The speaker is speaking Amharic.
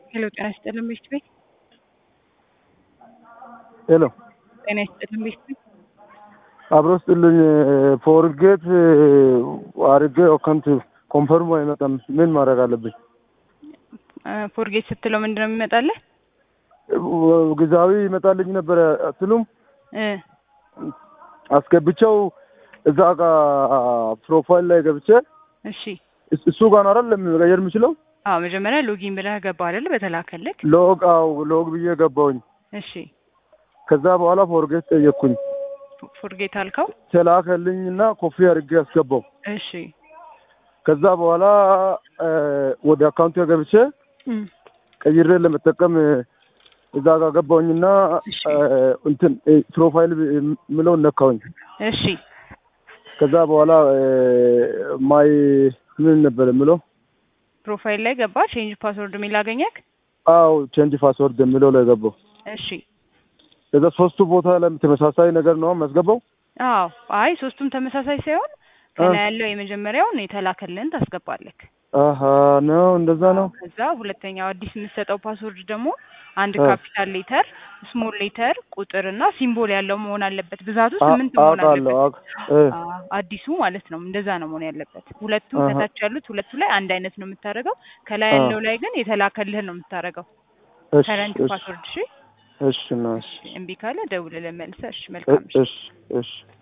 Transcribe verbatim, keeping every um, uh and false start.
ሄሎ ጤና ይስጥልን ቤት ቤት ሄሎ ጤና ይስጥልን ቤት ቤት አብሮ ስጥልኝ ፎርጌት አርጌ አካውንት ኮንፈርም አይመጣም ምን ማድረግ አለብኝ? ፎርጌት ስትለው ምንድነው የሚመጣልህ? ግዛዊ ይመጣልኝ ነበር አትሉም? እ አስገብቼው እዛ ጋር ፕሮፋይል ላይ ገብቼ እሺ እሱ ጋር ነው አይደል መቀየር የምችለው? አዎ መጀመሪያ ሎጊን ብለህ ገባ አይደል በተላከልክ? ሎግ አው ሎግ ብዬ ገባሁኝ። እሺ ከዛ በኋላ ፎርጌት ጠየቅኩኝ። ፎርጌት አልከው? ተላከልኝና ኮፒ አድርጌ አስገባው። እሺ ከዛ በኋላ ወደ አካውንት ገብቼ ቀይሬ ለመጠቀም እዛ ጋር ገባሁኝና እንትን ፕሮፋይል ምለው ነካውኝ። እሺ ከዛ በኋላ ማይ ምን ነበር የምለው ፕሮፋይል ላይ ገባ ቼንጅ ፓስወርድ የሚል አገኘክ? አው ቼንጅ ፓስወርድ የሚለው ላይ ገባው። እሺ ከዛ ሶስቱ ቦታ ላይ ተመሳሳይ ነገር ነው ማስገባው? አዎ አይ ሶስቱም ተመሳሳይ ሳይሆን ከላይ ያለው የመጀመሪያውን የተላከልን ታስገባለክ። አሃ ነው እንደዛ ነው። ከዛ ሁለተኛው አዲስ የምትሰጠው ፓስወርድ ደግሞ አንድ ካፒታል ሌተር፣ ስሞል ሌተር፣ ቁጥርና ሲምቦል ያለው መሆን አለበት። ብዛቱ ስምንት መሆን አለበት። አዲሱ ማለት ነው እንደዛ ነው መሆን ያለበት። ሁለቱ ከታች ያሉት ሁለቱ ላይ አንድ አይነት ነው የምታደርገው። ከላይ ያለው ላይ ግን የተላከልህ ነው የምታደርገው። ከረንት ፓስወርድ እሺ። እሺ ነው። እምቢ ካለ ደውልልህ መልሰህ። እሺ መልካም። እሺ እሺ